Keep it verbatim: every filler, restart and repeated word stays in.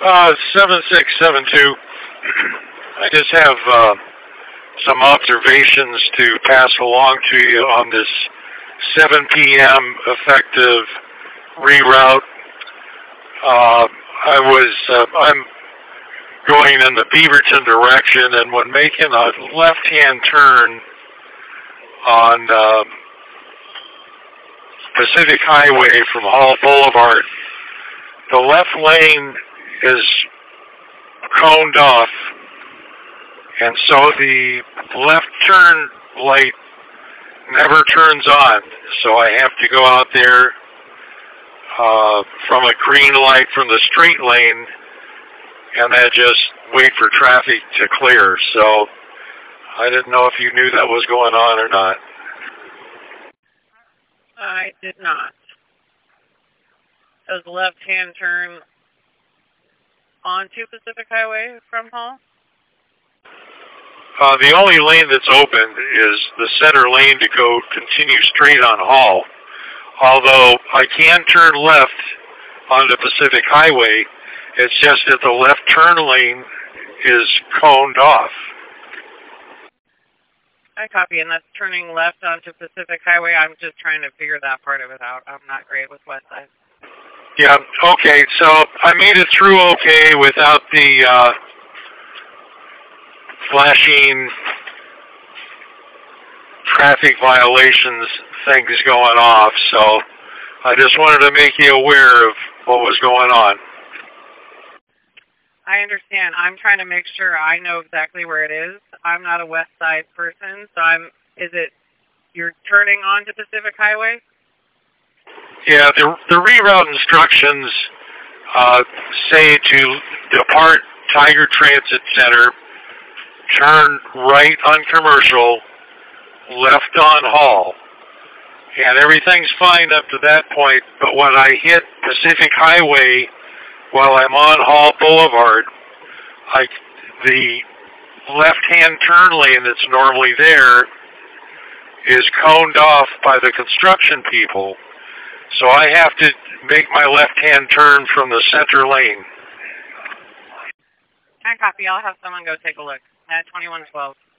Uh, seven six seven two. I just have uh, some observations to pass along to you on this seven p.m. effective reroute. Uh, I was, uh, I'm going in the Beaverton direction, and when making a left-hand turn on uh, Pacific Highway from Hall Boulevard, the left lane is coned off, and so the left turn light never turns on. So I have to go out there uh, from a green light from the straight lane and then just wait for traffic to clear. So I didn't know if you knew that was going on or not. I did not. Does the left-hand turn onto Pacific Highway from Hall? Uh, the only lane that's open is the center lane to go continue straight on Hall. Although I can turn left onto Pacific Highway, it's just that the left turn lane is coned off. I copy, and that's turning left onto Pacific Highway. I'm just trying to figure that part of it out. I'm not great with West Side. Yeah, okay, so I made it through okay without the uh, flashing traffic violations things going off, so I just wanted to make you aware of what was going on. I understand. I'm trying to make sure I know exactly where it is. I'm not a West Side person, so I'm, is it, you're turning onto Pacific Highway? Yeah, the, the reroute instructions uh, say to depart Tiger Transit Center, turn right on Commercial, left on Hall. And everything's fine up to that point, but when I hit Pacific Highway while I'm on Hall Boulevard, I, the left-hand turn lane that's normally there is coned off by the construction people. So I have to make my left-hand turn from the center lane. I copy. I'll have someone go take a look at twenty-one twelve.